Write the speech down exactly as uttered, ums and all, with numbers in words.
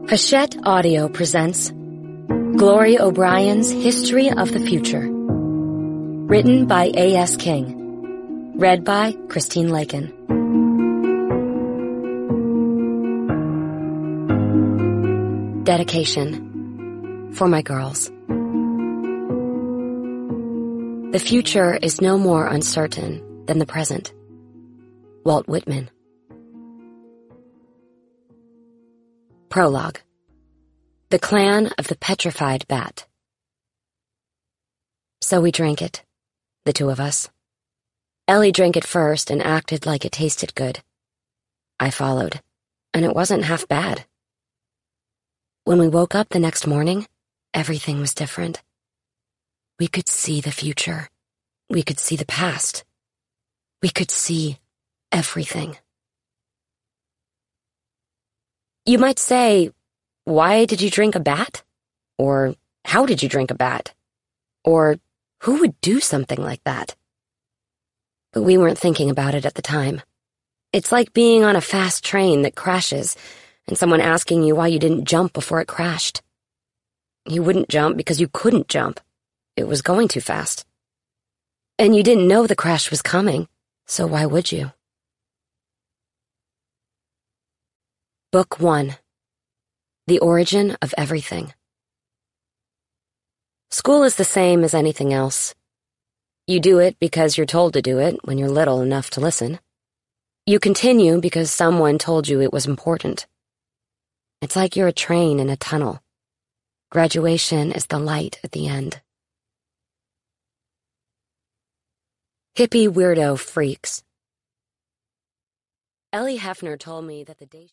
Hachette Audio presents Glory O'Brien's History of the Future. Written by A S King. Read by Christine Lakin. Dedication. For my girls. The future is no more uncertain than the present. Walt Whitman. Prologue. The Clan of the Petrified Bat. So we drank it, the two of us. Ellie drank it first and acted like it tasted good. I followed, and it wasn't half bad. When we woke up the next morning, everything was different. We could see the future. We could see the past. We could see everything. You might say, why did you drink a bat? Or how did you drink a bat? Or who would do something like that? But we weren't thinking about it at the time. It's like being on a fast train that crashes and someone asking you why you didn't jump before it crashed. You wouldn't jump because you couldn't jump. It was going too fast. And you didn't know the crash was coming, so why would you? Book one. The Origin of Everything. School is the same as anything else. You do it because you're told to do it when you're little enough to listen. You continue because someone told you it was important. It's like you're a train in a tunnel. Graduation is the light at the end. Hippie weirdo freaks. Ellie Hefner told me that the day